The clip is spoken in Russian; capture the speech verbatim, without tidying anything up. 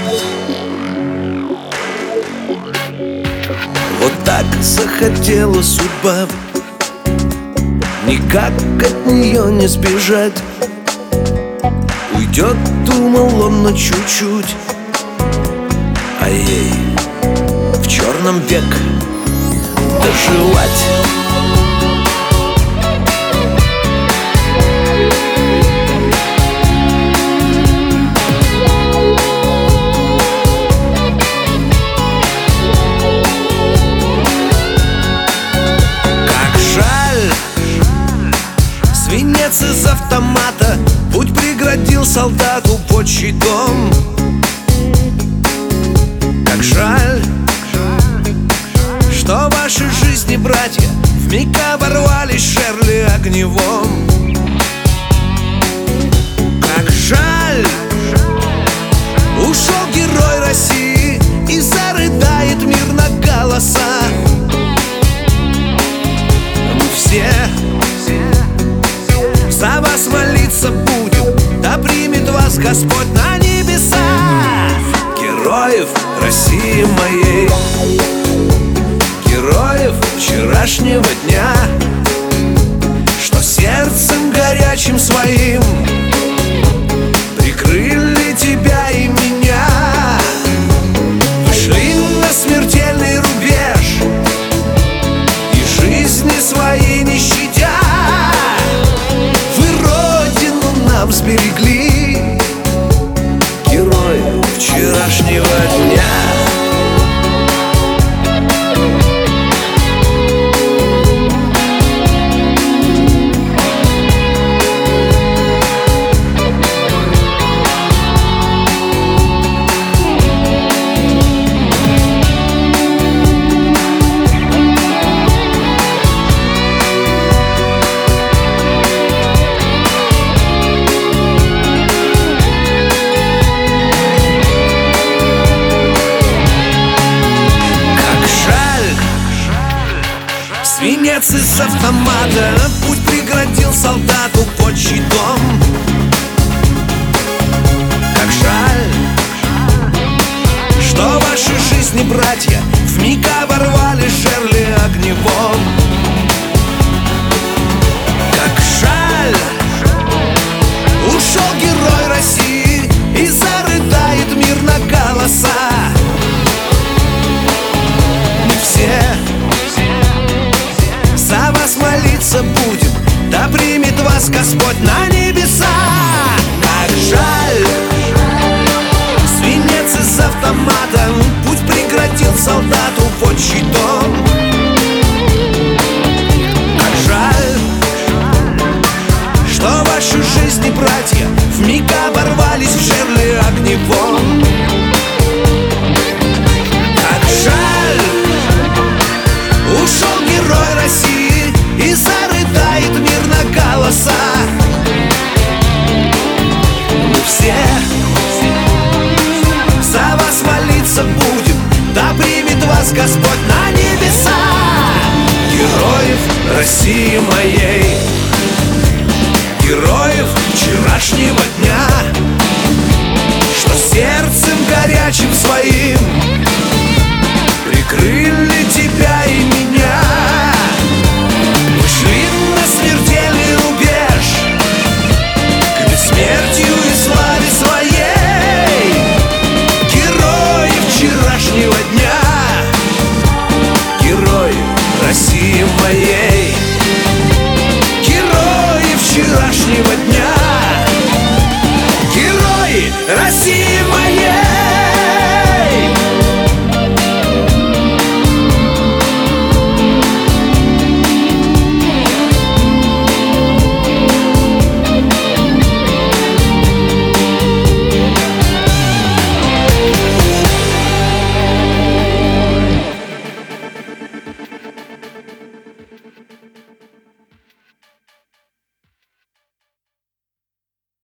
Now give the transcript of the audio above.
Вот так захотела судьба, никак от нее не сбежать. Уйдет, думал он, на чуть-чуть, а ей в черном век доживать. Свинец из автомата путь преградил солдату под щитом. Как жаль, что ваши жизни, братья, вмиг оборвались Шерли Огневом. Как жаль, ушел герой России, и зарыдает мир на голоса. Мы все за вас молиться будем, да примет вас Господь на небеса. Героев России моей, героев вчерашнего дня, что сердцем горячим своим прикрыли тебя и меня. Вышли на смертельный рубеж и жизни свои не щадя. Сберегли герои вчерашнего дня. Свинец из автомата путь преградил солдату под щитом. Как жаль, что ваши жизни, братья, вмиг оборвали Шерли Огневом. Как жаль, ушел герой России, и зарыдает мир на голоса. Мы все за вас молиться будем, да примет вас Господь на небеса. Как жаль, свинец из автомата путь преградил солдату под щитом. Как жаль, что ваши жизни, братья, вмиг оборвались в Шерли Огневом. Как жаль, ушел герой России, и зарыдает мир на голоса. Мы все за вас молиться будем, да примет вас Господь на небеса. Героев России моей, героев вчерашнего дня, что сердцем горячим своим прикрыли тебя и меня. Вышли на смертельный рубеж к бессмертию и славе своей. Герои вчерашнего дня.